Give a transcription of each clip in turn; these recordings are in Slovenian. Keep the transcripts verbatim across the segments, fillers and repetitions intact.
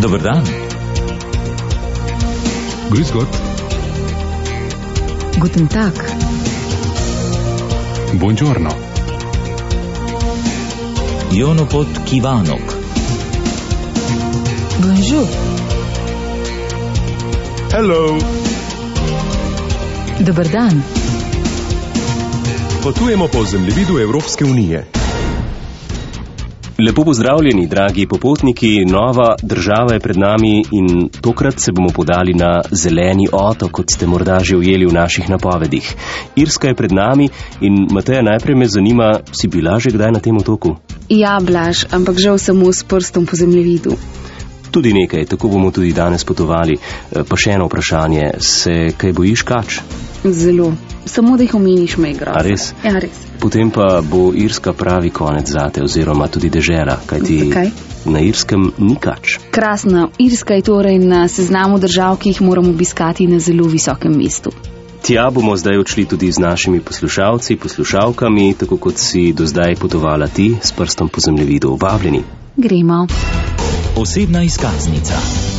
Dober dan. Grüß Gott. Guten Tag. Buongiorno. Jono pot kivanok. Bonjour. Hello. Dober dan. Potujemo po zemljevidu Evropske unije. Lepo pozdravljeni, dragi popotniki, nova država je pred nami in tokrat se bomo podali na zeleni otok, kot ste morda že ujeli v naših napovedih. Irska je pred nami in Mateja, najprej me zanima, si bila že kdaj na tem otoku? Ja, Blaž, ampak žal samo s prstom po zemljevidu. Tudi nekaj, tako bomo tudi danes potovali. Pa še eno vprašanje, se kaj bojiš kač? Zelo. Samo da jih omeniš, me igra. A res? Ja, res. Potem pa bo Irska pravi konec zate, oziroma tudi dežela, kajti Zakaj? Na Irskem ni kač. Krasno. Irska je torej na seznamu držav, ki jih moramo obiskati na zelo visokem mestu. Tja bomo zdaj odšli tudi z našimi poslušalci, poslušalkami, tako kot si do zdaj potovala ti s prstom po zemljevidu. Vabljeni. Gremo. Osebna izkaznica.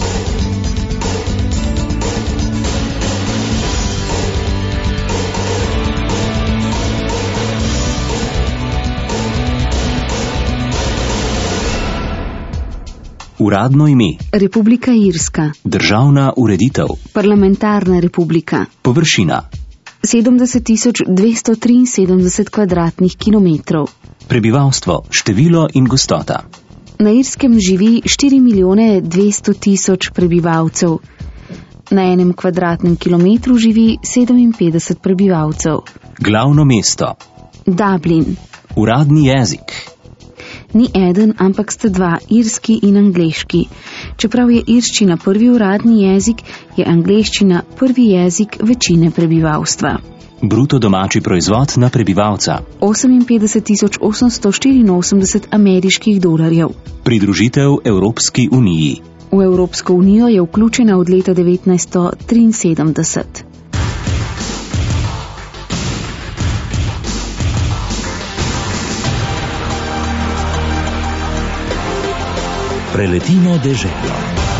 Uradno ime. Republika Irska. Državna ureditev. Parlamentarna republika. Površina. sedemdeset tisoč dvesto triinsedemdeset kvadratnih kilometrov. Prebivalstvo, število in gostota. Na Irskem živi štiri milijone dvesto tisoč prebivalcev. Na enem kvadratnem kilometru živi sedeminpetdeset prebivalcev. Glavno mesto. Dublin. Uradni jezik. Ni eden, ampak sta dva, irski in angleški. Čeprav je irščina prvi uradni jezik, je angleščina prvi jezik večine prebivalstva. Bruto domači proizvod na prebivalca. oseminpetdeset tisoč osemsto štiriinosemdeset ameriških dolarjev. Pridružitev Evropski uniji. V Evropsko unijo je vključena od leta devetnajststo triinsedemdeset. Preletimo deželo.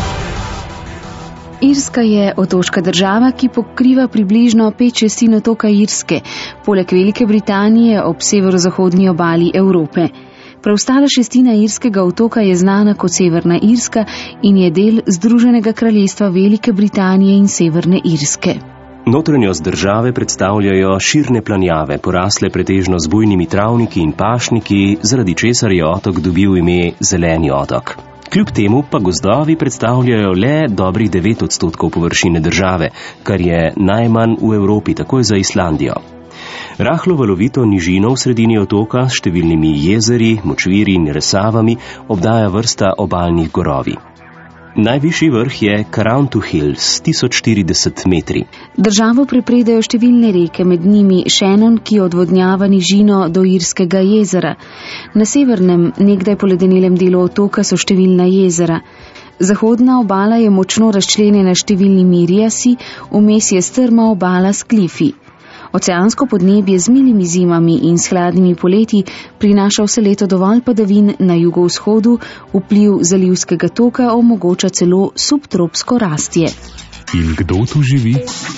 Irska je otoška država, ki pokriva približno pet šestin otoka Irske, poleg Velike Britanije ob severozahodni obali Evrope. Preostala šestina irskega otoka je znana kot Severna Irska in je del Združenega kraljestva Velike Britanije in Severne Irske. Notranjost države predstavljajo širne planjave, porasle pretežno z bujnimi travniki in pašniki, zaradi česar je otok dobil ime Zeleni otok. Kljub temu pa gozdovi predstavljajo le dobrih devet odstotkov površine države, kar je najmanj v Evropi, takoj za Islandijo. Rahlo valovito nižino v sredini otoka s številnimi jezeri, močviri in resavami obdaja vrsta obalnih gorovi. Najvišji vrh je Karantu Hills, tisoč štirideset metri. Državo prepredajo številne reke, med njimi Shannon, ki odvodnjava nižino do Irskega jezera. Na severnem, nekdaj poledenelem delu otoka so številna jezera. Zahodna obala je močno razčlenjena številnimi rijasi, vmes je strma obala s klifi. Oceansko podnebje z milimi zimami in s hladnimi poletji prinaša vse leto dovolj padavin na jugovzhodu, vpliv zalivskega toka omogoča celo subtropsko rastje. In kdo tu živi?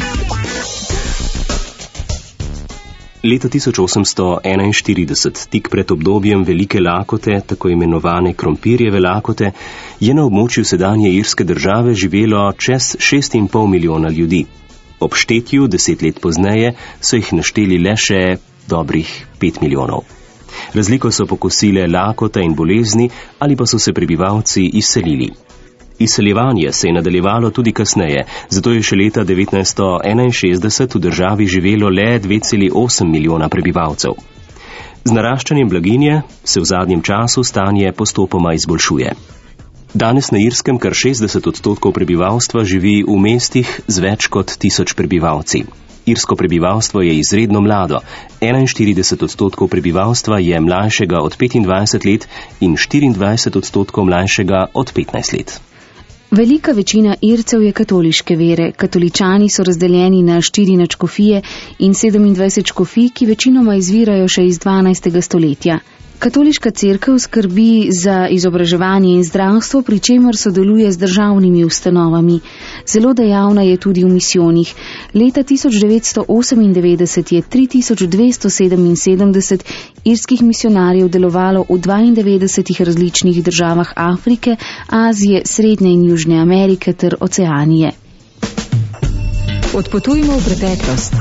Leta tisoč osemsto enainštirideset, tik pred obdobjem velike lakote, tako imenovane krompirjeve lakote, je na območju sedanje irske države živelo čez šest in pol milijona ljudi. Ob štetju deset let pozneje so jih našteli le še dobrih pet milijonov. Razliko so pokosile lakota in bolezni ali pa so se prebivalci izselili. Izseljevanje se je nadaljevalo tudi kasneje, zato je še leta devetnajststo enainšestdeset v državi živelo le dve celi osem milijona prebivalcev. Z naraščanjem blaginje se v zadnjem času stanje postopoma izboljšuje. Danes na Irskem kar šestdeset odstotkov prebivalstva živi v mestih z več kot tisoč prebivalci. Irsko prebivalstvo je izredno mlado, enainštirideset odstotkov prebivalstva je mlajšega od petindvajset let in štiriindvajset odstotkov mlajšega od petnajst let. Velika večina Ircev je katoliške vere. Katoličani so razdeljeni na štiri nadškofije in sedemindvajset škofij, ki večinoma izvirajo še iz dvanajstega stoletja. Katoliška cerkev skrbi za izobraževanje in zdravstvo, pri čemer sodeluje z državnimi ustanovami. Zelo dejavna je tudi v misijonih. Leta tisoč devetsto osemindevetdeset je tri tisoč dvesto sedeminsedemdeset irskih misionarjev delovalo v dvaindevetdesetih različnih državah Afrike, Azije, Srednje in Južne Amerike ter Oceanije. Odpotujmo v preteklost.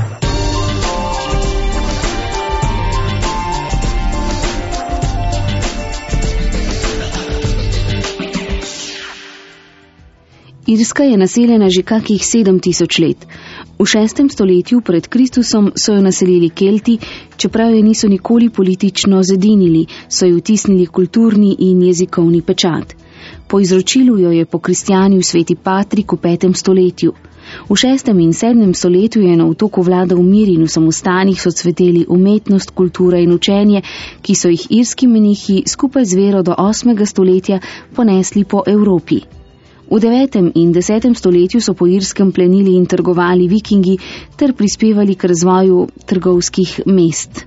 Irska je naseljena že kakih sedem tisoč let. V šestem stoletju pred Kristusom so jo naselili Kelti, čeprav je niso nikoli politično zedinili, so jo vtisnili kulturni in jezikovni pečat. Po izročilu jo je pokristijanil sveti Patrik v petem stoletju. V šestem in sedmem stoletju je na otoku vladal mir in v samostanih so cveteli umetnost, kultura in učenje, ki so jih irski menihi skupaj z vero do osmega stoletja ponesli po Evropi. V devetem in desetem stoletju so po Irskem plenili in trgovali vikingi ter prispevali k razvoju trgovskih mest.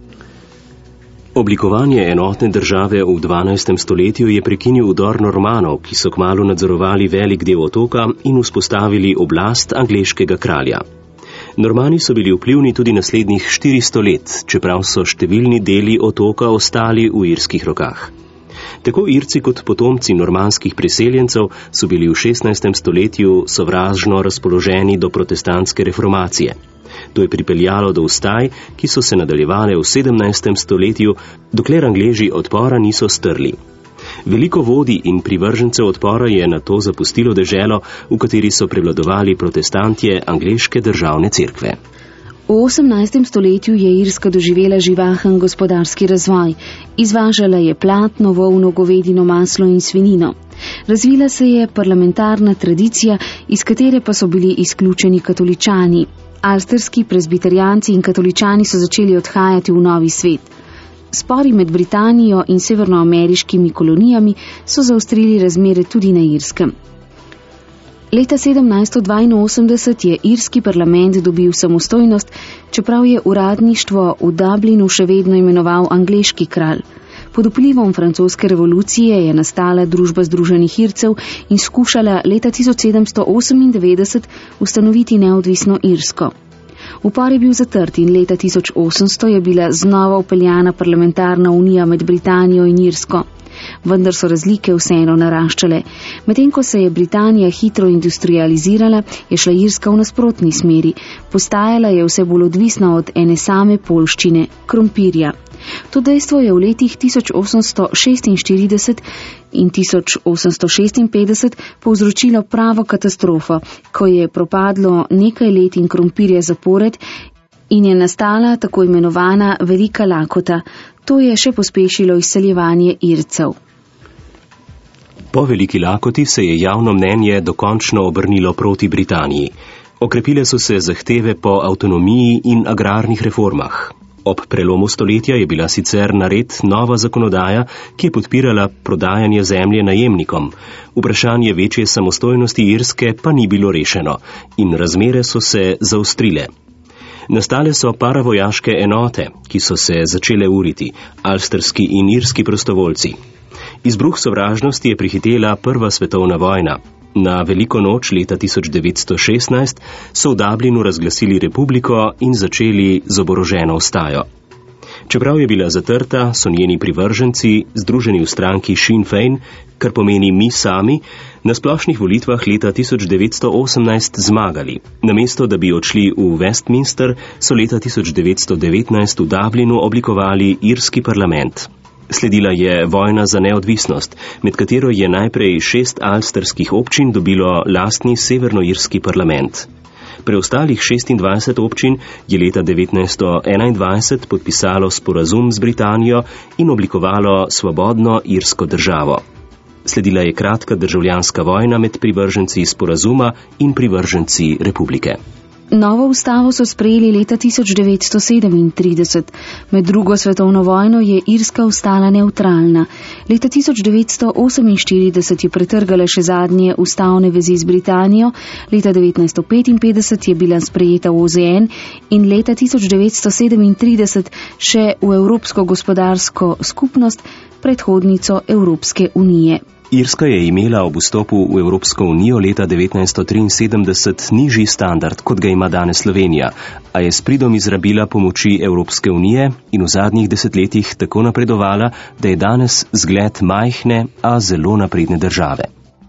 Oblikovanje enotne države v dvanajstem stoletju je prekinil vdor Normanov, ki so kmalu nadzorovali velik del otoka in vzpostavili oblast angleškega kralja. Normani so bili vplivni tudi naslednjih štiristo let, čeprav so številni deli otoka ostali v irskih rokah. Tako Irci kot potomci normanskih priseljencev so bili v šestnajstem stoletju sovražno razpoloženi do protestantske reformacije. To je pripeljalo do vstaj, ki so se nadaljevale v sedemnajstem stoletju, dokler Angleži odpora niso strli. Veliko vodij in privržencev odpora je nato zapustilo deželo, v kateri so prevladovali protestantje angleške državne cerkve. V osemnajstem stoletju je Irska doživela živahen gospodarski razvoj. Izvažala je platno, volno, govedino, maslo in svinino. Razvila se je parlamentarna tradicija, iz katere pa so bili izključeni katoličani. Alsterski prezbiterijanci in katoličani so začeli odhajati v novi svet. Spori med Britanijo in severnoameriškimi kolonijami so zaostrili razmere tudi na Irskem. Leta sedemnajststo dvainosemdeset je irski parlament dobil samostojnost, čeprav je uradništvo v Dublinu še vedno imenoval angleški kralj. Pod vplivom francoske revolucije je nastala Družba združenih Ircev in skušala leta tisoč sedemsto osemindevetdeset ustanoviti neodvisno Irsko. Upor je bil zatrt in leta tisoč osemsto je bila znova vpeljana parlamentarna unija med Britanijo in Irsko. Vendar so razlike vseeno naraščale. Medtem ko se je Britanija hitro industrializirala, je šla Irska v nasprotni smeri. Postajala je vse bolj odvisna od ene same poljščine, krompirja. To dejstvo je v letih tisoč osemsto šestinštirideset in tisoč osemsto šestinpetdeset povzročilo pravo katastrofo, ko je propadlo nekaj let in krompirja zapored in je nastala tako imenovana velika lakota. To je še pospešilo izseljevanje Ircev. Po veliki lakoti se je javno mnenje dokončno obrnilo proti Britaniji. Okrepile so se zahteve po avtonomiji in agrarnih reformah. Ob prelomu stoletja je bila sicer nared nova zakonodaja, ki je podpirala prodajanje zemlje najemnikom. Vprašanje večje samostojnosti Irske pa ni bilo rešeno in razmere so se zaostrile. Nastale so paravojaške enote, ki so se začele uriti, alsterski in irski prostovoljci. Izbruh sovražnosti je prihitela prva svetovna vojna. Na veliko noč leta tisoč devetsto šestnajst so v Dublinu razglasili republiko in začeli z oboroženo vstajo. Čeprav je bila zatrta, so njeni privrženci, združeni v stranki Sinn Féin, kar pomeni mi sami, na splošnih volitvah leta tisoč devetsto osemnajst zmagali. Namesto, da bi odšli v Westminster, so leta tisoč devetsto devetnajst v Dublinu oblikovali irski parlament. Sledila je vojna za neodvisnost, med katero je najprej šest alsterskih občin dobilo lastni severnoirski parlament. Preostalih šestindvajset občin je leta devetnajststo enaindvajset podpisalo sporazum z Britanijo in oblikovalo svobodno irsko državo. Sledila je kratka državljanska vojna med privrženci sporazuma in privrženci republike. Novo ustavo so sprejeli leta tisoč devetsto sedemintrideset. Med drugo svetovno vojno je Irska ostala nevtralna. Leta tisoč devetsto oseminštirideset je pretrgala še zadnje ustavne vezi z Britanijo, leta devetnajststo petinpetdeset je bila sprejeta v O Z N in leta tisoč devetsto sedemintrideset še v Evropsko gospodarsko skupnost, predhodnico Evropske unije. Irska je imela ob vstopu v Evropsko unijo leta devetnajststo triinsedemdeset nižji standard, kot ga ima danes Slovenija, a je s pridom izrabila pomoči Evropske unije in v zadnjih desetletjih tako napredovala, da je danes zgled majhne, a zelo napredne države.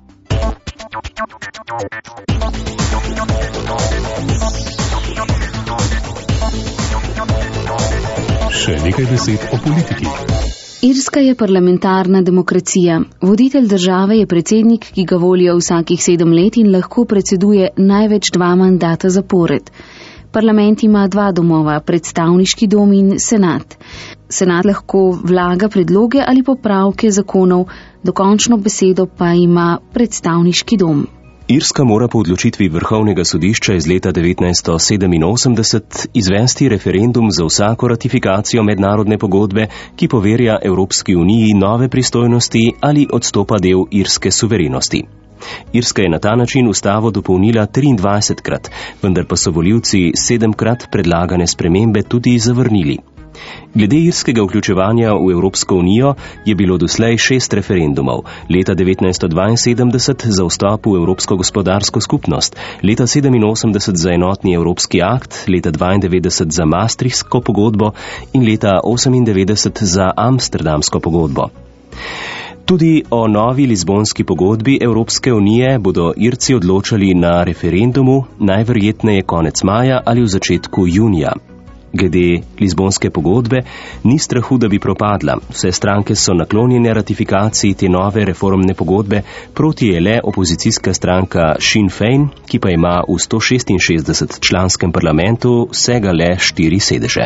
Še nekaj besed o politiki. Irska je parlamentarna demokracija. Voditelj države je predsednik, ki ga volijo vsakih sedem let in lahko predseduje največ dva mandata zapored. Parlament ima dva domova, predstavniški dom in senat. Senat lahko vlaga predloge ali popravke zakonov, dokončno besedo pa ima predstavniški dom. Irska mora po odločitvi Vrhovnega sodišča iz leta devetnajststo sedeminosemdeset izvesti referendum za vsako ratifikacijo mednarodne pogodbe, ki poverja Evropski uniji nove pristojnosti ali odstopa del irske suverenosti. Irska je na ta način ustavo dopolnila triindvajsetkrat, vendar pa so volivci sedemkrat predlagane spremembe tudi zavrnili. Glede irskega vključevanja v Evropsko unijo je bilo doslej šest referendumov. Leta devetnajststo dvainsedemdeset za vstop v Evropsko gospodarsko skupnost, leta sedeminosemdeset za enotni evropski akt, leta dvaindevetdeset za Maastrichtsko pogodbo in leta osemindevetdeset za Amsterdamsko pogodbo. Tudi o novi Lizbonski pogodbi Evropske unije bodo Irci odločali na referendumu, najverjetneje konec maja ali v začetku junija. Glede Lizbonske pogodbe ni strahu, da bi propadla. Vse stranke so naklonjene ratifikaciji te nove reformne pogodbe, proti je le opozicijska stranka Sinn Féin, ki pa ima v sto šestinšestdeset članskem parlamentu vsega le štiri sedeže.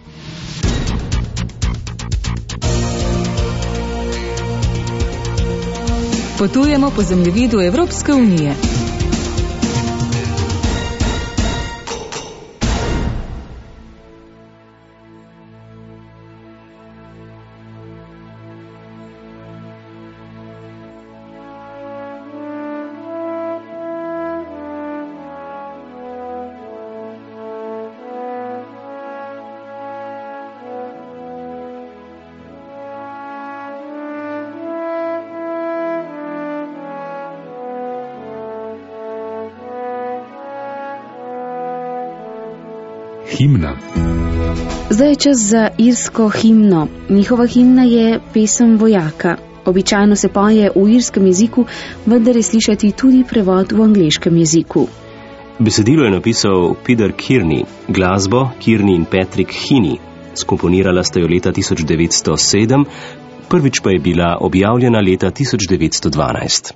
Potujemo po zemljevidu Evropske unije. Himna. Zdaj je čas za irsko himno. Njihova himna je pesem vojaka. Običajno se poje v irskem jeziku, vendar je slišati tudi prevod v angleškem jeziku. Besedilo je napisal Peter Kearney, glasbo Kearney in Patrick Heaney. Skomponirala sta jo leta tisoč devetsto sedem, prvič pa je bila objavljena leta tisoč devetsto dvanajst.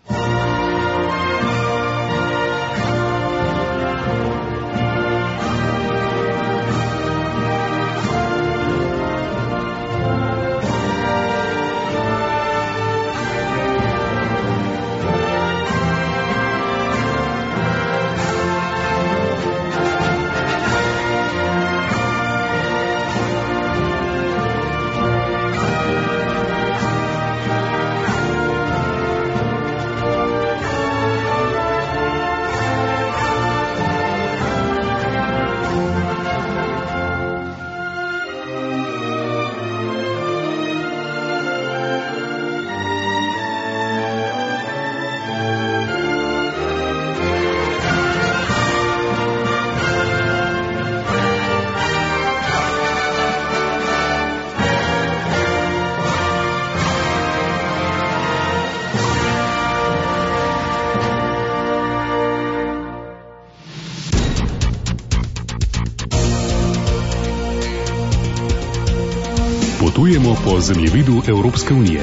Potujemo po zemljevidu Evropske unije.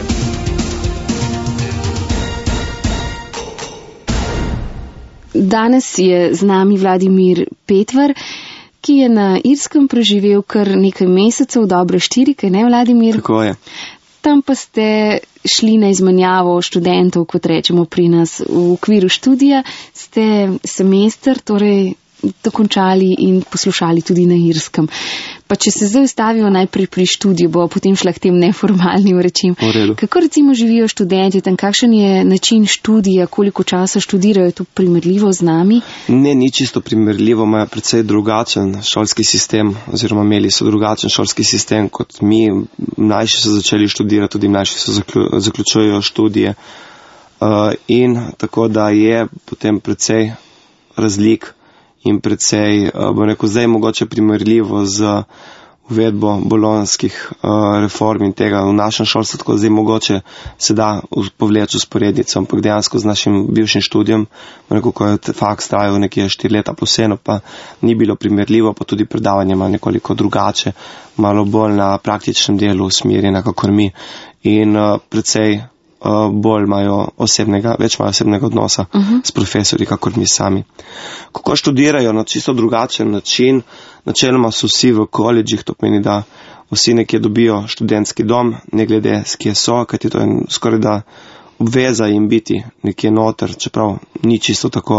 Danes je z nami Vladimir Petvar, ki je na Irskem preživel kar nekaj mesecev, dobre štiri, kaj ne, Vladimir? Tako je. Tam pa ste šli na izmenjavo študentov, kot rečemo pri nas, v okviru študija. Ste semester, torej dokončali in poslušali tudi na Irskem. Pa če se zdaj ustavijo najprej pri študiju, bo potem šla k tem neformalnim rečim. Kako recimo živijo študenti, tam kakšen je način študija, koliko časa študirajo, je to primerljivo z nami? Ne, ni čisto primerljivo, imajo precej drugačen šolski sistem, oziroma imeli so drugačen šolski sistem kot mi. Mlajši so začeli študirati, tudi mlajši so zaklju, zaključujejo študije. Uh, in tako da je potem precej razlik in precej, bom rekel, zdaj mogoče primerljivo z uvedbo bolonskih uh, reform in tega v našem šolstvu, tako zdaj mogoče se da povleči usporednico, ampak dejansko z našim bivšim študijem, bom rekel, ko je faks trajal nekje štiri leta plus eno, pa ni bilo primerljivo, pa tudi predavanje ima nekoliko drugače, malo bolj na praktičnem delu usmerjena, kakor mi, in uh, precej Uh, bolj imajo osebnega, več imajo osebnega odnosa uh-huh. s profesori, kakor mi sami. Kako študirajo na čisto drugačen način, načeloma so vsi v koledžih, to pomeni, da vsi nekje dobijo študentski dom, ne glede s kje so, kajti to je skoraj da obveza jim biti nekje noter, čeprav ni čisto tako.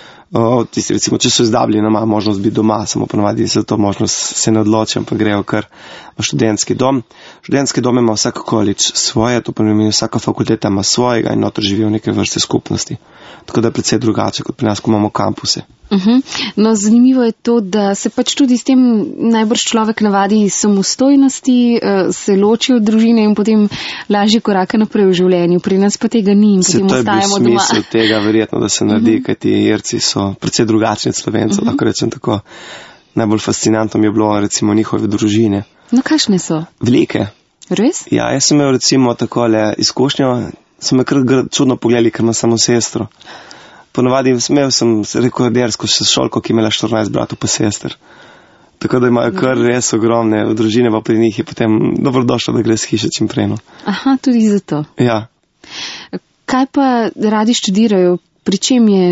Uh, tisti, recimo, če so iz Dublina, ima možnost biti doma, samo ponovadi za to možnost se ne odločim, pa grejo kar v študentski dom. Študentski dom ima vsaka koledž svoje, to pomeni, vsaka fakulteta ima svojega in noter živijo neke vrste skupnosti. Tako da je precej drugače, kot pri nas, ko imamo kampuse. Uh-huh. No, zanimivo je to, da se pač tudi s tem najbrž človek navadi samostojnosti, se loči od družine in potem lažje koraka naprej v življenju. Pri nas pa tega ni in se potem ostajamo doma. To je bil smisel tega verjetno, da se naredi, uh-huh. kajti Irci so precej drugačni od Slovencev, uh-huh. lahko rečem tako. Najbolj fascinantno mi je bilo recimo njihove družine. No, kakšne so? Velike. Res? Ja, jaz sem imel recimo takole izkušnjo, so me kar čudno pogledali, ker imam samo sestro. Ponovadi smel sem rekordersko še šolko, ki imela štirinajst bratov pa sester. Tako da imajo kar res ogromne družine, pa pri njih je potem dobrodošlo, da gre z hiše čim prej. Aha, tudi zato. Ja. Kaj pa radi študirajo? Pri čem je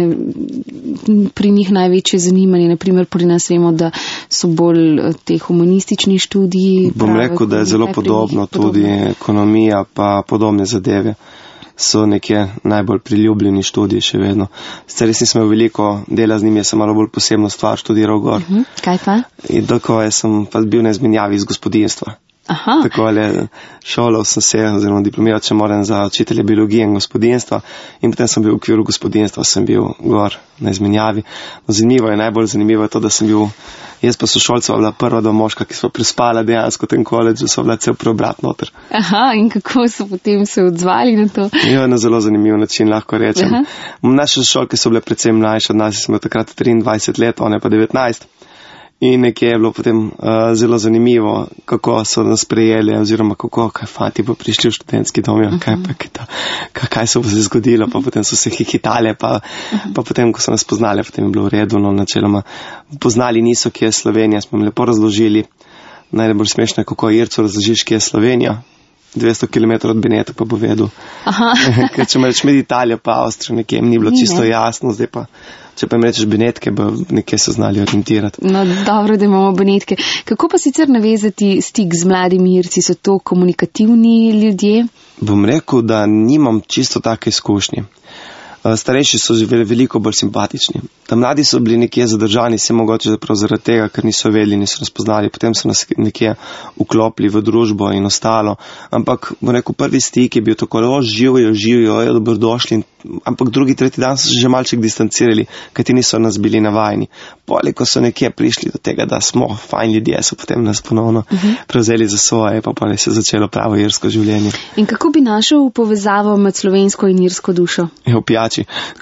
pri njih največje zanimanje? Naprimer, pri nas vemo, da so bolj te humanistični študiji. Bom rekel, da je zelo podobno, tudi ekonomija pa podobne zadeve so neke najbolj priljubljeni študiji še vedno. Sicer res nisem imel veliko dela z njimi, jaz sem malo bolj posebno stvar študiral gor. Uh-huh. Kaj pa? In tako sem pa bil na izmenjavi iz gospodinstva. Aha. Tako ali šolal sem se, oziroma diplomiral, če moram, za učitelja biologije in gospodinstva, in potem sem bil v okviru gospodinstva, sem bil gor na izmenjavi. No, zanimivo je, najbolj zanimivo je to, da sem bil, jaz pa sošolceva bila prva dva moška, ki so prispala dejansko v tem koledžu, so bila cel preobrat noter. Aha, in kako so potem se odzvali na to? Jo, na zelo zanimiv način, lahko rečem. Aha. Naše sošolke so bile predvsem mlajše od nas, sem imel takrat triindvajset let, one pa devetnajst. In nekje je bilo potem uh, zelo zanimivo, kako so nas prejeli, oziroma kako, kaj fanti pa prišli v študentski dom, uh-huh. kaj, pa, kaj, kaj so se zgodilo, pa potem so se hihitali, pa, uh-huh. pa potem, ko so nas poznali, potem je bilo v redu, no, načeloma poznali niso, kje je Slovenija, smo jim lepo razložili, najbolj smešno je, kako Ircu razložiš, kje je Slovenija, dvesto kilometrov od Beneta pa bo vedel. Ker če me reč med Italijo pa Avstrijo, nekje jim ni bilo čisto ne. jasno, zdaj pa, če pa jim rečeš Benetke, bo nekje se znali orientirati. No, dobro, da imamo Benetke. Kako pa sicer navezati stik z mladimi Irci? So to komunikativni ljudje? Bom rekel, da nimam čisto take izkušnje. Starejši so veliko bolj simpatični. Ta mladi so bili nekje zadržani, se mogoče zaprav zaradi tega, ker niso vedeli, niso nas poznali, potem so nas nekje vklopili v družbo in ostalo. Ampak, bom rekel, prvi stik je bil tako, o, živijo, živijo, je dobrodošli, ampak drugi, tretji dan so se že malček distancirali, kajti niso nas bili navajeni. Poleg, ko so nekje prišli do tega, da smo fajn ljudje, so potem nas ponovno uh-huh. prevzeli za svoje, pa pa se je začelo pravo irsko življenje. In kako bi našel povezavo med slovensko in irsko dušo? Je opijači.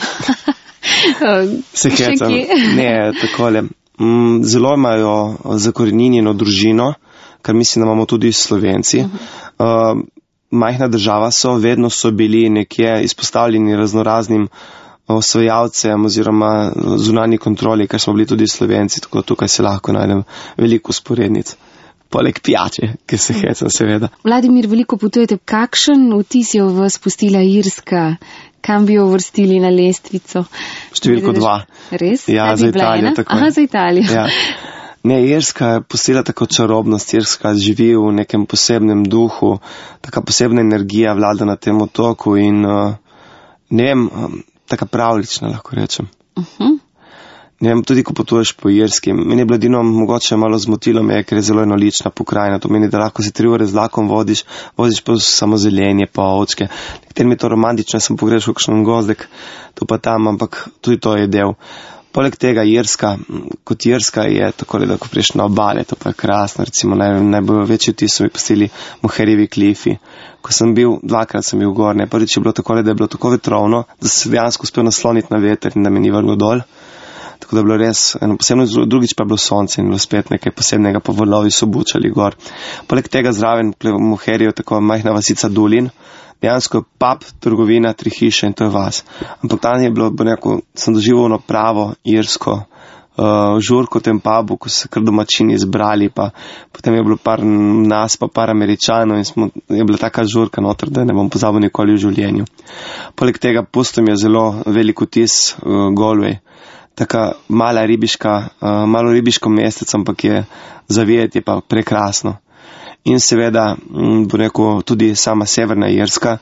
Se hecam. Ne, takole. Mm, zelo imajo zakorenjeno družino, kar mislim, da imamo tudi Slovenci. Uh-huh. Uh, majhna država so, vedno so bili nekje izpostavljeni raznoraznim osvajalcem oziroma zunanji kontroli, kar smo bili tudi Slovenci, tako tukaj se lahko najdem veliko sporednic. Poleg pijače, ki se hecam seveda. Vladimir, veliko potujete. Kakšen vtis je v vas pustila Irska? Kam bi jo vrstili na lestvico? Številko dva. Res? Ja, za Italijo. Tako. Aha, za Italijo. Ja. Ne, Irska je pustila tako čarobnost, Irska živi v nekem posebnem duhu, taka posebna energija vlada na tem otoku in uh, ne vem, um, taka pravlična, lahko rečem. Uh-huh. ne vem, tudi ko potuješ po Irski. Meni je bilo edino mogoče malo zmotilo me, ker je zelo enolična pokrajina. To meni, da lahko se tri ure z vlakom vodiš, voziš pa samo zelenje, pa ovčke. Nekateri mi je to romantično, sem pogrešal kakšen gozdek, tu pa tam, ampak tudi to je del. Poleg tega Irska, kot Irska je tako, da ko priješ na obale, to pa je krasno, recimo naj, najbolj večji vtis so mi postili Moherjevi klifi. Ko sem bil, dvakrat sem bil gor, ne, prvič je bilo tako, da je bilo tako vetrovno, da se dejansko uspel nasloniti na veter in da me ni vrlo dol. Tako da je bilo res eno posebno, drugič pa je bilo sonce in bilo spet nekaj posebnega, pa vrlovi so bučali gor. Poleg tega zraven v Moherju tako majhna vasica Dulin, dejansko je pub, trgovina, tri hiše in to je vas. Ampak tam je bilo, bo neko, sem doživel ono pravo irsko uh, žurko v tem pubu, ko so kar domačini izbrali, pa potem je bilo par nas, pa par Američanov in smo, je bila taka žurka noter, da ne bom pozabil nikoli v življenju. Poleg tega pustom je zelo velik vtis uh, Galway. Taka mala ribiška, uh, malo ribiško mestec, ampak je zavideti, je pa prekrasno. In seveda, bo rekel, tudi sama Severna Irska,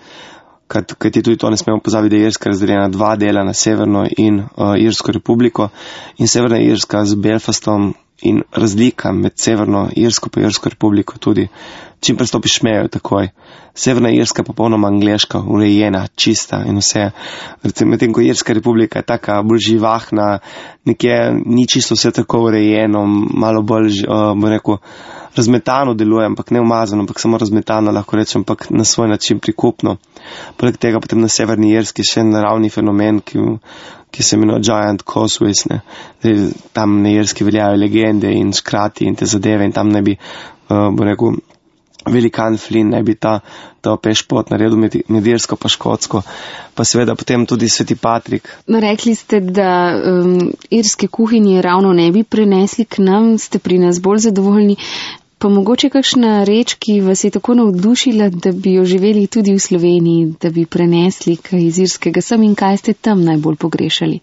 kajti tudi to ne smemo pozabiti, da je Irska razdeljena dva dela na Severno in uh, Irsko republiko. In Severna Irska z Belfastom in razlika med Severno Irsko pa Irsko republiko tudi, čim prestopiš mejo takoj. Severna Irska pa popolnoma angleška, urejena, čista in vse. Recimo, medtem ko Irska republika je taka bolj živahna, nekje ni čisto vse tako urejeno, malo bolj, uh, bo rekel, razmetano deluje, ampak ne umazano, ampak samo razmetano, lahko rečem, ampak na svoj način prikupno. Poleg tega potem na Severni Irski še naravni fenomen, ki, ki se imenuje Giant Causeways, ne. Tam na Irski veljajo legende in škrati in te zadeve in tam ne bi, uh, bo rekel, velikan Flynn ne bi ta, ta pešpot naredil med, med Irsko pa Škotsko, pa seveda potem tudi Sveti Patrik. No, rekli ste, da um, irske kuhinje ravno ne bi prenesli k nam, ste pri nas bolj zadovoljni. Pa mogoče kakšna reč, ki vas je tako navdušila, da bi jo živeli tudi v Sloveniji, da bi prenesli kaj iz irskega sem in kaj ste tam najbolj pogrešali?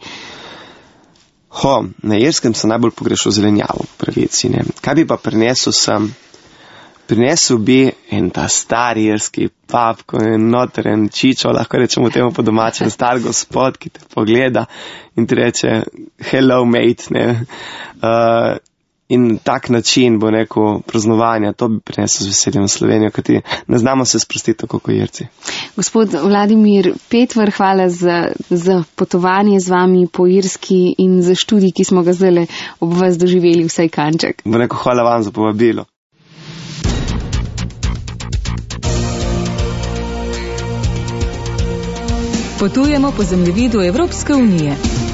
Ho, na Irskem sem najbolj pogrešal zelenjavo, pravici, ne. Kaj bi pa prenesel sem? Prinesel bi en ta star irski pub, ko je noter en čičo, lahko rečemo temu po domačem, star gospod, ki te pogleda in ti reče hello mate, ne. Uh, in tak način bo neko praznovanja, to bi prinesel z veseljem v Slovenijo, kajti ne znamo se sprostiti tako kot Irci. Gospod Vladimir Petvar, hvala za, za potovanje z vami po Irski in za študij, ki smo ga zdaj ob vas doživeli vsaj kanček. Bo neko hvala vam za povabilo. Potujemo po zemljevidu Evropske unije.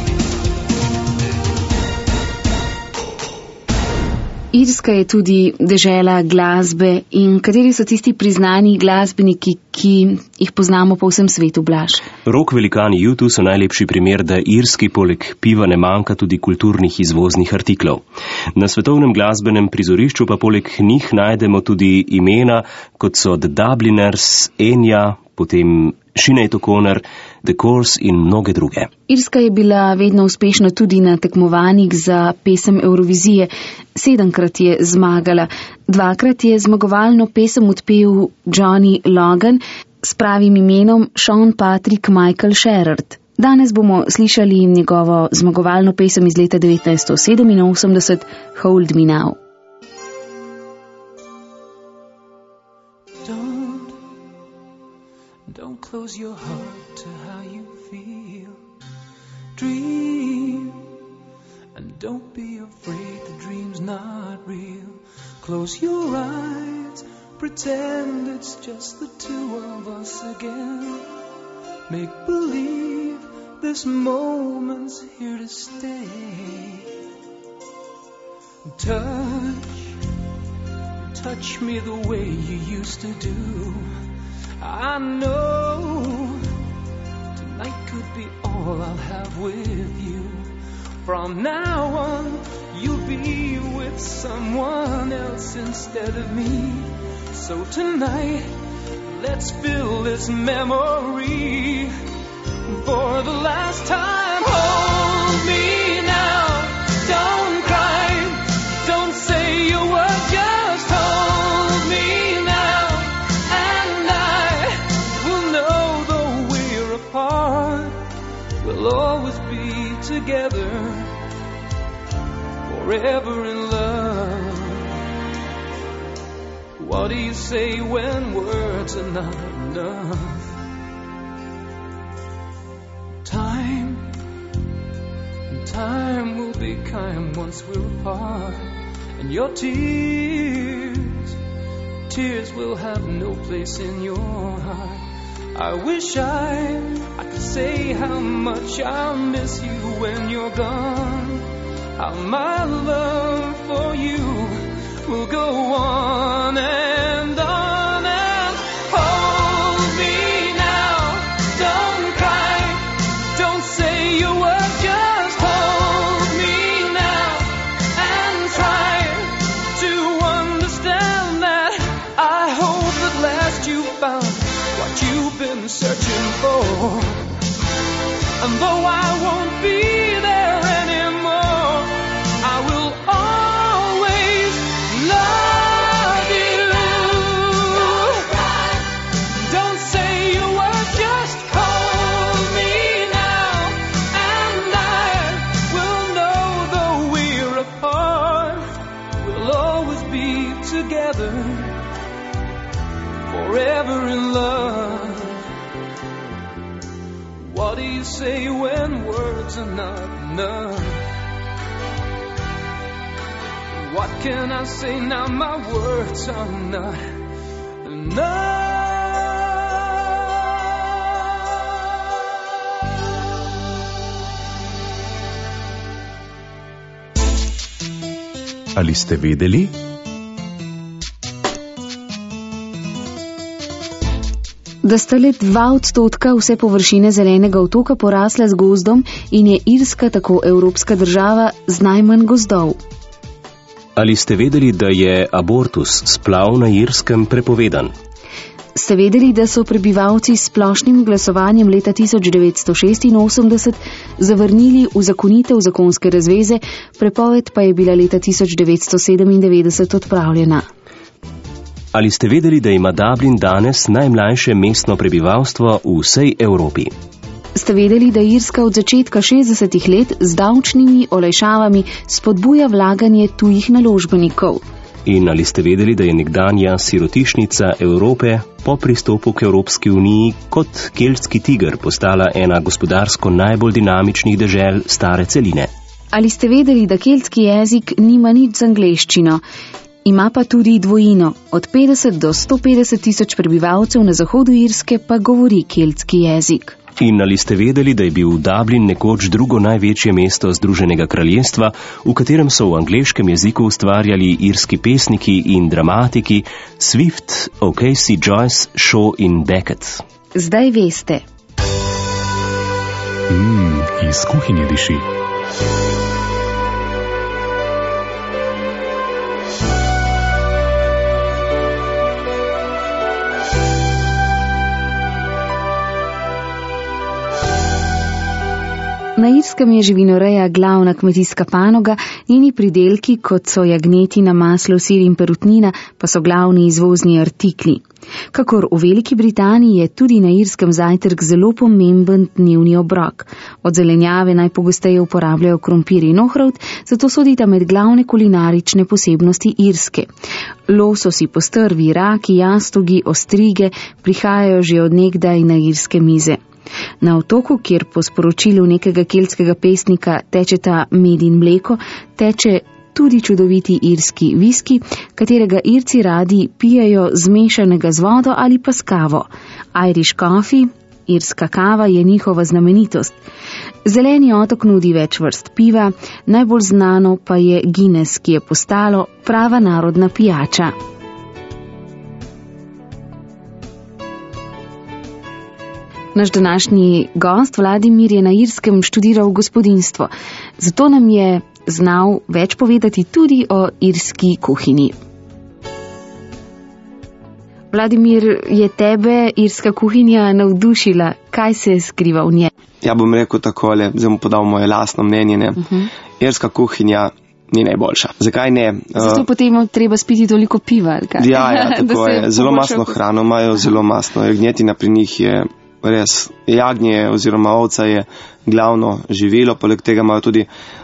Irska je tudi dežela glasbe in kateri so tisti priznani glasbeniki, ki jih poznamo po vsem svetu, Blaž? Rock velikani U dva so najlepši primer, da Irski poleg piva ne manjka tudi kulturnih izvoznih artiklov. Na svetovnem glasbenem prizorišču pa poleg njih najdemo tudi imena, kot so The Dubliners, Enya, potem Sinead O'Connor, The Course in mnoge druge. Irska je bila vedno uspešna tudi na tekmovanjih za pesem Eurovizije. Sedemkrat je zmagala. Dvakrat je zmagovalno pesem odpel Johnny Logan s pravim imenom Sean Patrick Michael Sherrard. Danes bomo slišali njegovo zmagovalno pesem iz leta devetnajststo sedeminosemdeset Hold Me Now. Don't close your heart to how you feel. Dream, and don't be afraid the dream's not real. Close your eyes, pretend it's just the two of us again. Make believe this moment's here to stay. Touch, touch me the way you used to do. I know tonight could be all I'll have with you. From now on, you'll be with someone else instead of me. So tonight, let's fill this memory for the last time. Hold me now, don't cry, don't say a word, just hold me now, and I will know though we're apart, we'll always be together forever in love. What do you say when words are not enough? Time, time will be kind once we're apart. And your tears, tears will have no place in your heart. I wish I, I could say how much I'll miss you when you're gone. How my love for you will go on and on and hold me now. Don't cry, don't say your word, just hold me now and try to understand that I hope at last you found what you've been searching for. And though I won't be there anymore, I will always love you. Don't say a word, just hold me now, and I will know though we're apart, we'll always be together, forever in love. What do you say when words are not enough? What can I say now? My words are not enough. Ali ste vedeli? Da sta le dva odstotka vse površine zelenega otoka porasla z gozdom in je Irska tako evropska država z najmanj gozdov. Ali ste vedeli, da je abortus, splav na Irskem, prepovedan? Ste vedeli, da so prebivalci s splošnim glasovanjem leta tisoč devetsto šestinosemdeset zavrnili uzakonitev zakonske razveze, prepoved pa je bila leta tisoč devetsto sedemindevetdeset odpravljena? Ali ste vedeli, da ima Dublin danes najmlajše mestno prebivalstvo v vsej Evropi? Ste vedeli, da Irska od začetka šestdesetih let z davčnimi olajšavami spodbuja vlaganje tujih naložbenikov? In ali ste vedeli, da je nekdanja sirotišnica Evrope po pristopu k Evropski uniji kot keltski tiger postala ena gospodarsko najbolj dinamičnih dežel stare celine? Ali ste vedeli, da keltski jezik nima nič z angleščino? Ima pa tudi dvojino, od petdeset do sto petdeset tisoč prebivalcev na zahodu Irske pa govori keltski jezik. In ali ste vedeli, da je bil Dublin nekoč drugo največje mesto Združenega kraljestva, v katerem so v angleškem jeziku ustvarjali irski pesniki in dramatiki Swift, O'Casey, Joyce, Shaw in Beckett? Zdaj veste. Mmm, iz kuhinje diši. Na Irskem je živinoreja glavna kmetijska panoga, njeni pridelki, kot so jagnjetina, maslo, sir in perutnina, pa so glavni izvozni artikli. Kakor v Veliki Britaniji je tudi na Irskem zajtrk zelo pomemben dnevni obrok. Od zelenjave najpogosteje uporabljajo krompir in ohrovt, zato sodita med glavne kulinarične posebnosti Irske. Lososi, postrvi, raki, jastogi, ostrige prihajajo že od nekdaj na irske mize. Na otoku, kjer po sporočilu nekega keltskega pesnika tečeta med in mleko, teče tudi čudoviti irski viski, katerega Irci radi pijejo zmešanega z vodo ali pa s kavo. Irish coffee, irska kava, je njihova znamenitost. Zeleni otok nudi več vrst piva, najbolj znano pa je Guinness, ki je postalo prava narodna pijača. Naš današnji gost Vladimir je na Irskem študiral gospodinjstvo, zato nam je znal več povedati tudi o irski kuhinji. Vladimir, je tebe irska kuhinja navdušila? Kaj se skriva v njej? Ja, bom rekel takole, zdaj bom podal moje lastno mnenje. Ne? Uh-huh. Irska kuhinja ni najboljša. Zakaj ne? Zato uh, potem treba spiti toliko piva. Ja, ja, tako je. Zelo masno hrano imajo, zelo masno. Jagnjetina pri njih je res. Jagnje oziroma ovca je glavno živilo, poleg tega imajo tudi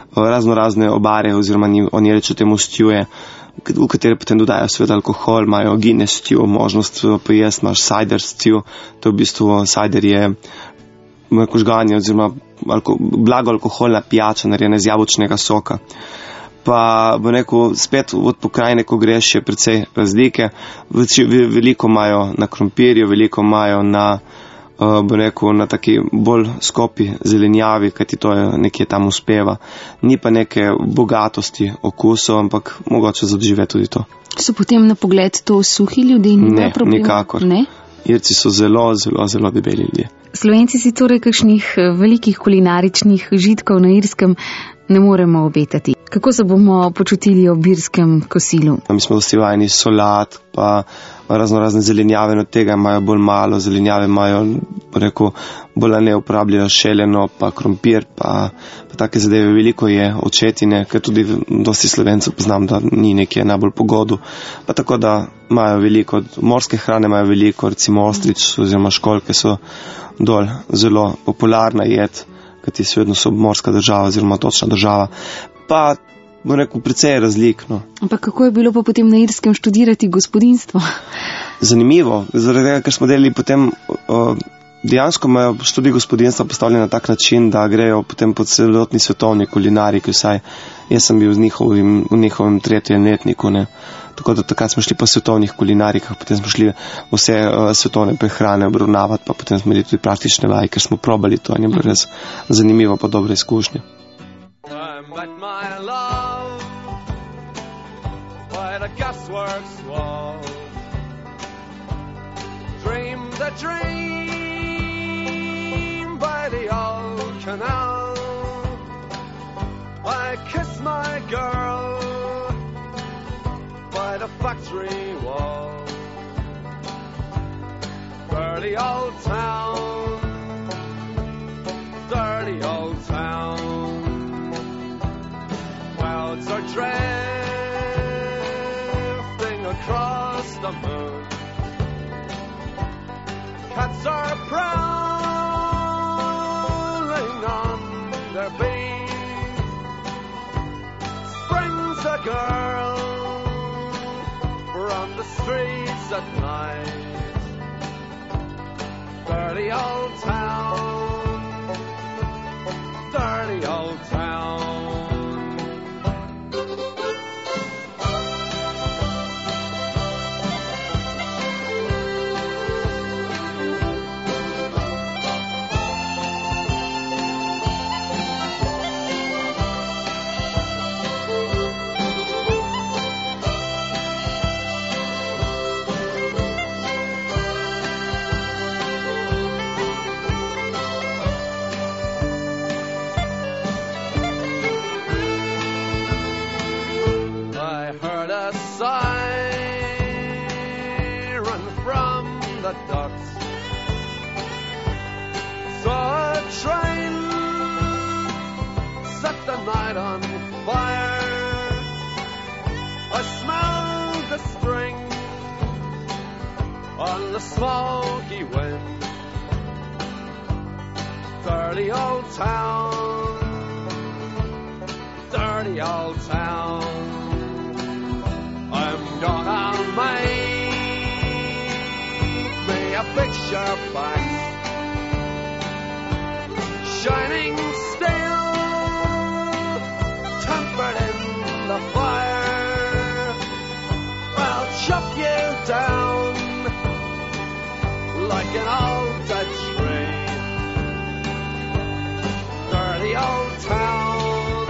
razno razne obare oziroma oni rečejo temu stjuje, v katere potem dodajo seveda alkohol, imajo Guinness stew, možnost pojesti, imaš cider stew, to je v bistvu cider je kožganje oziroma alko, blago alkoholna pijača, narejena iz jabolčnega soka. Pa bo rekel, spet od pokrajine, ko greš, je precej razlike. Veliko imajo na krompirju, veliko imajo na, bo rekel, na taki bolj skopi zelenjavi, kajti to je nekje tam uspeva. Ni pa neke bogatosti okusov, ampak mogoče zadžive tudi to. So potem na pogled to suhi ljudje? Ne, nikakor. Ne? Irci so zelo, zelo, zelo debeli ljudje. Slovenci si torej kakšnih velikih kulinaričnih užitkov na Irskem ne moremo obetati. Kako se bomo počutili ob irskem kosilu? Mi smo dosti vajeni solat, pa razno razne zelenjave, od tega imajo bolj malo, zelenjave imajo, rekel, bolj neuporabljeno šeleno, pa krompir, pa, pa take zadeve. Veliko je očetine, ker tudi dosti Slovencev poznam, da ni nekje najbolj pogodu. Pa tako da imajo veliko, morske hrane imajo veliko, recimo ostrič oziroma školjke so dol zelo popularna jed, kajti seveda so morska država oziroma točna država. Pa, bom rekel, precej razlik. No. Ampak kako je bilo pa potem na Irskem študirati gospodinstvo? Zanimivo, zaradi tega, ker smo delali potem, o, dejansko imajo študij gospodinstva postavljen na tak način, da grejo potem po celotni svetovni kulinariki, vsaj jaz sem bil z njihovim, v njihovem tretjem letniku, ne. Tako da takrat smo šli po svetovnih kulinarikah, potem smo šli vse uh, svetovne prehrane obravnavati, pa potem smo imeli tudi praktične vaje, ker smo probali to in je bilo res zanimivo pa dobra izkušnja. By the factory wall, dirty old town, dirty old town. Clouds are drifting across the moon, cats are prowling on their beat. Spring's a girl on the streets at night, dirty old town, dirty old town. Smoky wind, dirty old town, dirty old town. I'm gonna make me a picture back, shining steel, tempered in the fire. I'll chop you down like an old Dutch tree. Dirty old town,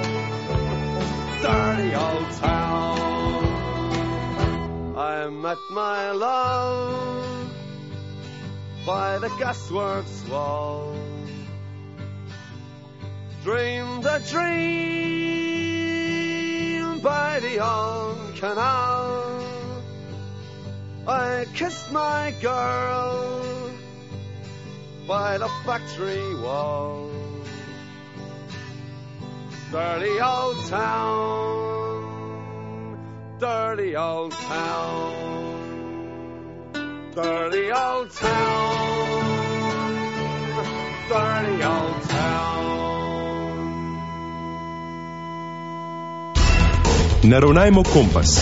dirty old town. I met my love by the gasworks wall, dreamed a dream by the old canal. I kissed my girl by the factory wall. Dirty old town, dirty old town, dirty old town, dirty old town. Naravnajmo kompas.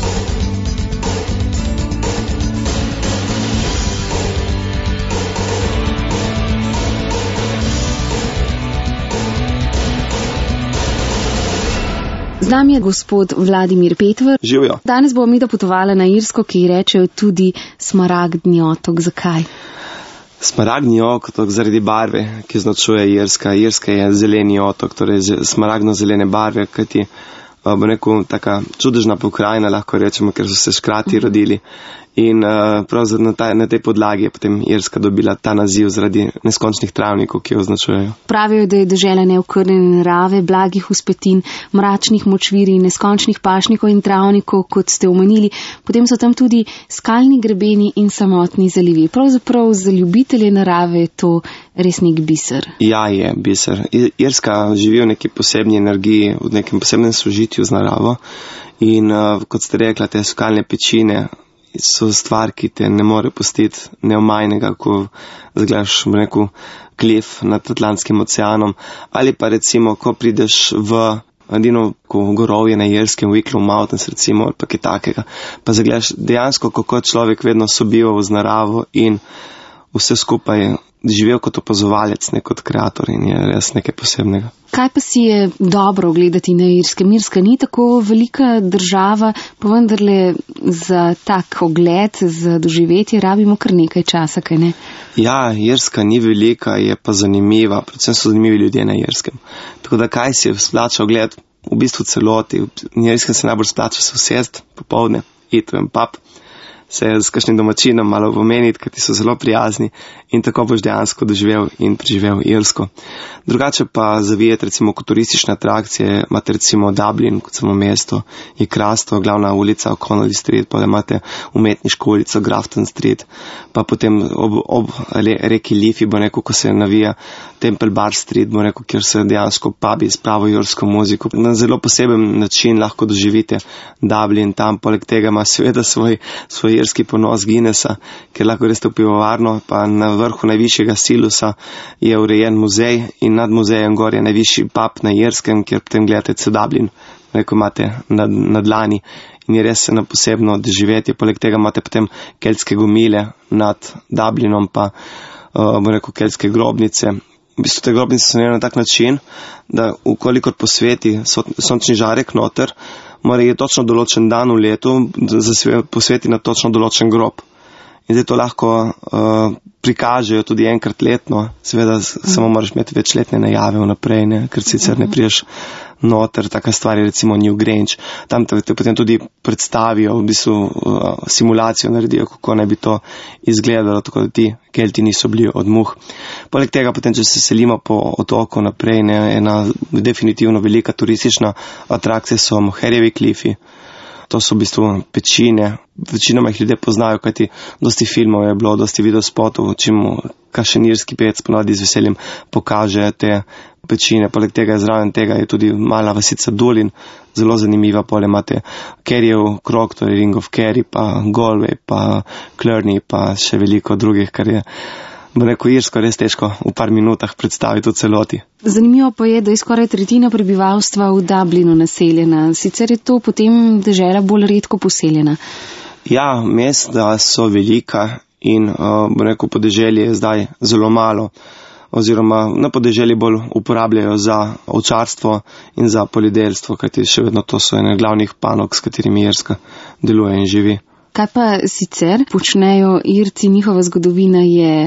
Z nami je gospod Vladimir Petver. Živijo. Danes bomo mi dopotovali na Irsko, ki ji rečejo tudi Smaragdni otok. Zakaj? Smaragdni otok zaradi barve, ki označuje Irska. Irska je zeleni otok, torej smaragdno-zelene barve, kajti bom rekel, taka čudežna pokrajina, lahko rečemo, ker so se škrati rodili. In uh, prav na, taj, na tej podlagi je potem Irska dobila ta naziv zaradi neskončnih travnikov, ki jo označujejo. Pravijo, da je dežela neokrnjene narave, blagih uspetin, mračnih močvirij, neskončnih pašnikov in travnikov, kot ste omenili. Potem so tam tudi skalni grebeni in samotni zalivi. Pravzaprav za ljubitelje narave je to res nek biser. Ja, je biser. Irska živi v neki posebni energiji, v nekem posebnem sožitju z naravo. In uh, kot ste rekla, te skalne pečine so stvar, ki te ne more pustiti neomajnega, ko zagledaš rekel klif nad Atlantskim oceanom, ali pa recimo, ko prideš v edino gorovje na Irskem, Wicklow Mountains recimo, ali pa kaj takega, pa zagledaš dejansko, kako človek vedno sobival z naravo in vse skupaj živel kot opazovalec, ne kot kreator, in je res nekaj posebnega. Kaj pa si je dobro gledati na Irskem? Irska ni tako velika država, pa vendarle za tak ogled, za doživetje rabimo kar nekaj časa, kaj ne? Ja, Irska ni velika, je pa zanimiva, predvsem so zanimivi ljudje na Irskem. Tako da kaj si splača ogled? V bistvu celoti. Na Irskem se najbolj splača se usest popovdne, iti v en pub, se s kakšnim domačinom malo pomeniti, ker ti so zelo prijazni in tako boš dejansko doživel in preživel Irsko. Drugače pa zavijeti recimo kot turistične atrakcije, imate recimo Dublin kot samo mesto, je krasno, glavna ulica O'Connell Street, pa imate umetniško ulico Grafton Street, pa potem ob, ob reki Liffey bo neko, ko se navija Temple Bar Street, bo neko, kjer se dejansko pubi s pravo irsko muziko. Na zelo poseben način lahko doživite Dublin, tam poleg tega ima seveda svoj, svoj irski ponos Guinnessa, kjer lahko greste v pivovarno, pa na vrhu najvišjega silusa je urejen muzej in nad muzejem gor je najvišji pub na Irskem, kjer potem gledate cel Dublin, neko imate nad, na dlani in je res eno posebno doživetje. Poleg tega imate potem keltske gomile nad Dublinom, pa uh, bo rekel keltske grobnice. V bistvu te grobnice so na tak način, da ukolikor posveti sončni žarek noter, mora je točno določen dan v letu, da posveti na točno določen grob. In zdaj to lahko uh, prikažejo tudi enkrat letno, seveda mm. samo moraš imeti večletne najave vnaprej, ne, ker sicer ne priješ noter, taka stvar je recimo New Grange. Tam te, te potem tudi predstavijo, v bistvu uh, simulacijo naredijo, kako naj bi to izgledalo, tako da ti kelti niso bili od muh. Poleg tega potem, če se selimo po otoku naprej, ne, ena definitivno velika turistična atrakcija so Moherjevi klifi. To so v bistvu pečine, večinoma jih ljudje poznajo, kajti dosti filmov je bilo, dosti videospotov, čim kakšen irski pevec ponavadi z veseljem pokaže te pečine. Poleg tega je zraven tega je tudi mala vasica Dulin, zelo zanimiva, pole imate Kerryjev krog, to je Ring of Kerry, pa Galway, pa Cluny, pa še veliko drugih, kar je bo neko Irsko res težko v par minutah predstaviti v celoti. Zanimivo pa je, da je skoraj tretjina prebivalstva v Dublinu naseljena. Sicer je to potem dežela bolj redko poseljena. Ja, mesta so velika in uh, bo neko podeželje je zdaj zelo malo, oziroma na podeželji bolj uporabljajo za ovčarstvo in za poljedelstvo, kajti še vedno to so ene glavnih panog, s katerimi Irska deluje in živi. Kaj pa sicer počnejo Irci? Njihova zgodovina je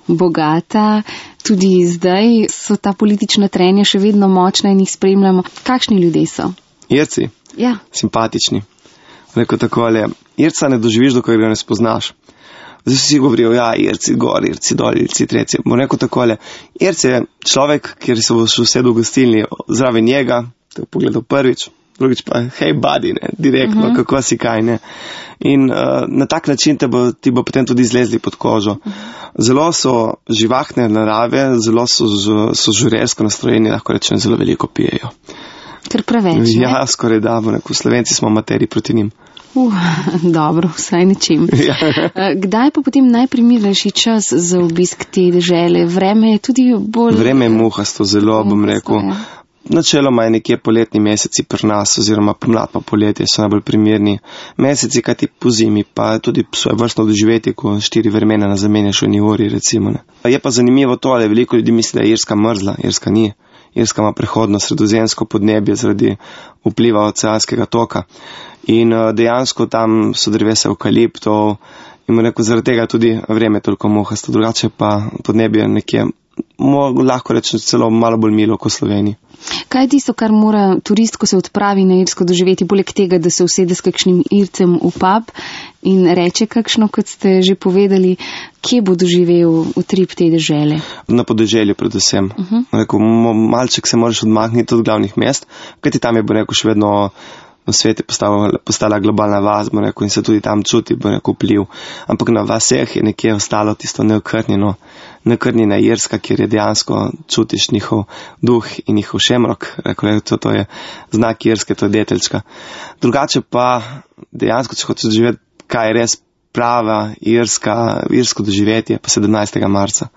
bogata, tudi zdaj so ta politična trenja še vedno močna in jih spremljamo. Kakšni ljudje so? Irci? Ja. Simpatični. Rekel takole, Irca ne doživiš, dokaj ga ne spoznaš. Zdaj vsi govorijo, ja, Irci gor, Irci dol, Irci treci. Bo rekel takole, Irci je človek, kjer se boš usedel v gostilni zraven njega, te bo pogledal prvič, drugič pa, hej buddy, ne, direktno, uh -huh. kako si kaj, ne. In uh, na tak način te bo, ti bo potem tudi izlezli pod kožo. Uh -huh. Zelo so živahne narave, zelo so, so žurersko nastrojeni, lahko rečem, zelo veliko pijejo. Ker preveč, ne? Ja, skoraj da, bo neko, Slovenci smo materi proti njim. Uh, dobro, vsaj nečim. Ja. Kdaj pa potem najprimernejši čas za obisk te dežele? Vreme je tudi bolj... Vreme je muhasto, zelo, bom rekel. Načeloma je nekje poletni meseci pri nas, oziroma pomlad pa poletje so najbolj primerni meseci, kajti po zimi pa tudi svoje vrstno doživeti, ko štiri vremena na zamenjaš v eni uri, recimo. Ne. Je pa zanimivo to, ali veliko ljudi misli, da je Irska mrzla. Irska ni. Irska ima prehodno sredozemsko podnebje zaradi vpliva oceanskega toka. In dejansko tam so drevesa evkaliptov in rekel, zaradi tega tudi vreme toliko muhasto, drugače pa podnebje nekje, lahko rečem, celo malo bolj milo kot v Sloveniji. Kaj je tisto, kar mora turist, ko se odpravi na Irsko, doživeti, poleg tega, da se usede s kakšnim Ircem v pub in reče kakšno, kot ste že povedali, kje bo doživel utrip te dežele? Na podeželju predvsem. Uh-huh. Rekel, malček se moraš odmakniti od glavnih mest, kajti tam je, bo rekel, še vedno v svetu postala, postala globalna vas, bo rekel, in se tudi tam čuti, bo rekel, vpliv. Ampak na vaseh je nekje ostalo tisto neokrnjeno, neokrnjena Irska, kjer je dejansko čutiš njihov duh in njihov šemrok. Rekel, to, to je znak Irske, to je deteljčka. Drugače pa dejansko, če hočeš doživeti, kaj je res prava Irska, irsko doživetje, pa sedemnajstega marca,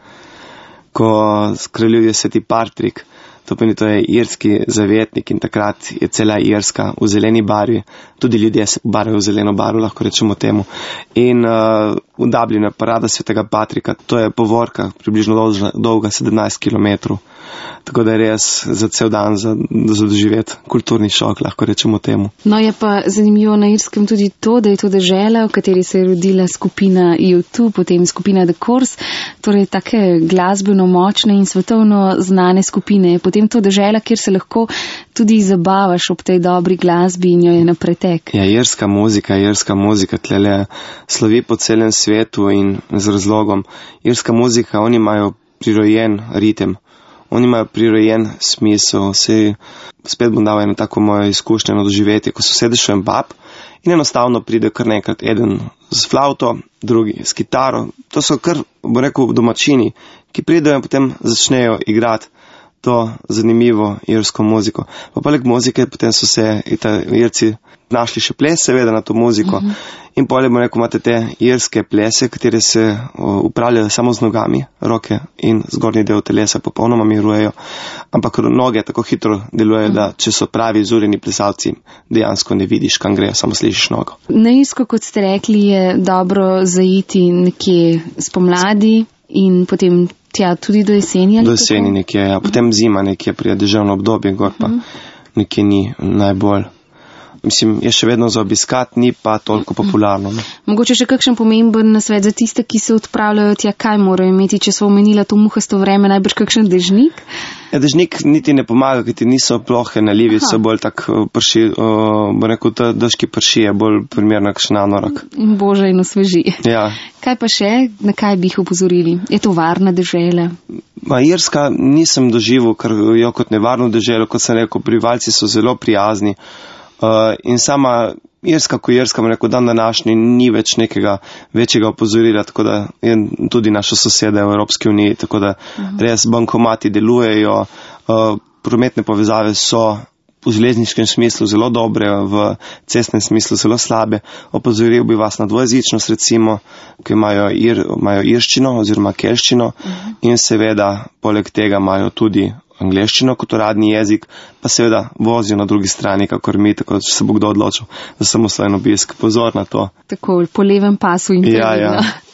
ko kraljuje sveti Partrik. To pomeni, to je irski zavetnik in takrat je cela Irska v zeleni barvi, tudi ljudje se barvajo v zeleno barvo, lahko rečemo temu. In uh, v Dublinu je parada svetega Patrika, to je povorka, približno dolžna, dolga sedemnajst kilometrov. Tako da je res za cel dan za, za doživeti kulturni šok, lahko rečemo temu. No, je pa zanimivo na Irskem tudi to, da je to dežela, v kateri se je rodila skupina U dva, potem skupina The Course, torej take glasbeno močne in svetovno znane skupine. Je potem to dežela, kjer se lahko tudi zabavaš ob tej dobri glasbi in jo je na pretek. Ja, irska muzika, irska muzika tlele slovi po celem svetu in z razlogom. Irska muzika, oni imajo prirojen ritem. Oni imajo prirojen smisel, vse spet bom dal eno tako mojo izkušnjeno doživetje, ko so sedeš v en pub in enostavno pride kar nekrat eden z flauto, drugi s kitaro. To so kar, bo rekel, domačini, ki pridejo in potem začnejo igrati to zanimivo irsko muziko. Pa poleg muzike potem so se Irci našli še ples, seveda, na to muziko. Uh-huh. In poleg, bo rekel, imate te irske plese, katere se upravljajo samo z nogami, roke in zgornji del telesa popolnoma mirujejo, ampak noge tako hitro delujejo, uh-huh. da če so pravi izurjeni plesalci, dejansko ne vidiš, kam grejo, samo slišiš nogo. Na Irsko, kot ste rekli, je dobro zaiti nekje spomladi in potem tja tudi do jeseni? Do jeseni nekje, ja. Potem zima nekje prije deževno obdobje, gor pa uh-huh. nekje ni najbolj. Mislim, je še vedno za obiskat, ni pa toliko popularno. Ne? Mogoče še kakšen pomemben nasvet za tiste, ki se odpravljajo tja, kaj morajo imeti, če so omenila to muhasto vreme, najbrž kakšen dežnik? Ja, dežnik niti ne pomaga, ker ti niso plohe nalivi, Aha. so bolj tak prši, bo rekel, ta dežki prši je bolj primerno kakšen anorak. Bože, in osveži. Ja. Kaj pa še, na kaj bi jih opozorili? Je to varna dežela? Ma, Irska nisem doživel, ker jo kot nevarno deželo, kot sem rekel, prebivalci so zelo prijazni. Uh, in sama Irska, ko Irska, rekel, dan današnji ni več nekega večjega opozorila, tako da je tudi naša soseda v Evropski uniji, tako da uh-huh. res bankomati delujejo, uh, prometne povezave so v železniškem smislu zelo dobre, v cestnem smislu zelo slabe. Opozoril bi vas na dvojezičnost, recimo, ki imajo, ir, imajo irščino oziroma kelščino uh-huh. in seveda poleg tega imajo tudi angleščino kot uradni jezik, pa seveda vozijo na drugi strani, kakor mi, tako da če se bo kdo odločil za samostojen obisk. Pozor na to. Tako, po levem pasu in ja, ja.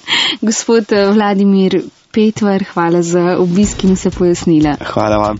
Gospod Vladimir Petvar, hvala za obisk in se pojasnila. Hvala vam.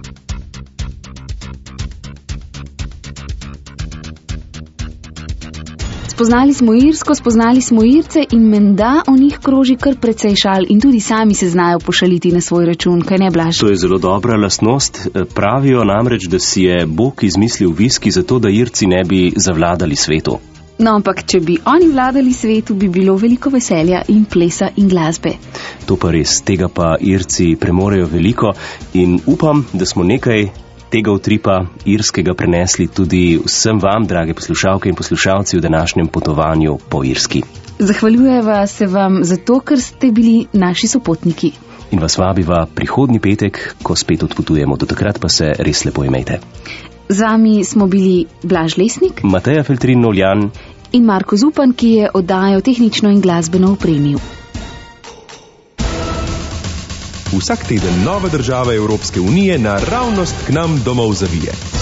Spoznali smo Irsko, spoznali smo Irce in menda o njih kroži kar precej šal in tudi sami se znajo pošaliti na svoj račun, kaj ne, Blaž? To je zelo dobra lastnost. Pravijo namreč, da si je Bog izmislil viski zato, da Irci ne bi zavladali svetu. No, ampak če bi oni vladali svetu, bi bilo veliko veselja in plesa in glasbe. To pa res, tega pa Irci premorejo veliko in upam, da smo nekaj tega utripa irskega prenesli tudi vsem vam, drage poslušalke in poslušalci, v današnjem potovanju po Irski. Zahvaljujeva se vam za to, ker ste bili naši sopotniki. In vas vabiva prihodnji petek, ko spet odpotujemo. Do takrat pa se res lepo imejte. Z vami smo bili Blaž Lesnik, Mateja Feltrin-Noljan in Marko Zupan, ki je oddajo tehnično in glasbeno opremil. Vsak teden nova država Evropske unije naravnost k nam domov zavije.